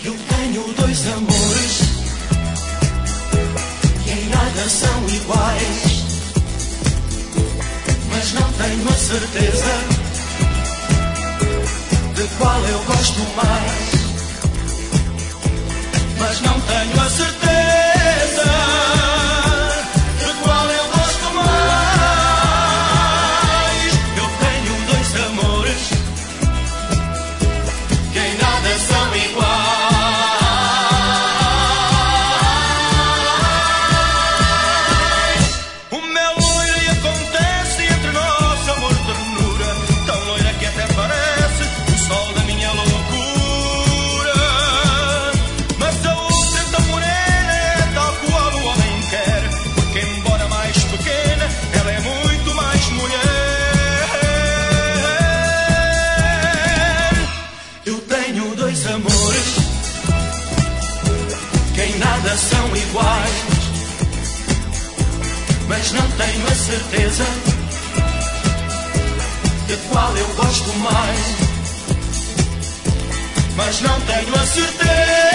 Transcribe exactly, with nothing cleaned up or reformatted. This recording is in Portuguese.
Eu tenho dois amores que em nada são iguais, mas não tenho a certeza de qual eu gosto mais. Mas não tenho a certeza de qual eu gosto mais. Eu tenho dois amores que em nada são iguais. O meu loiro e acontece entre nós amor de ternura, tão loira que até parece o sol da minha loucura. Mas a outra é tão morena, é tal qual o homem quer, porque embora mais pequena, ela é muito mais mulher. Eu tenho dois amores que em nada são iguais, mas não tenho a certeza de qual eu gosto mais. Mas não tenho a certeza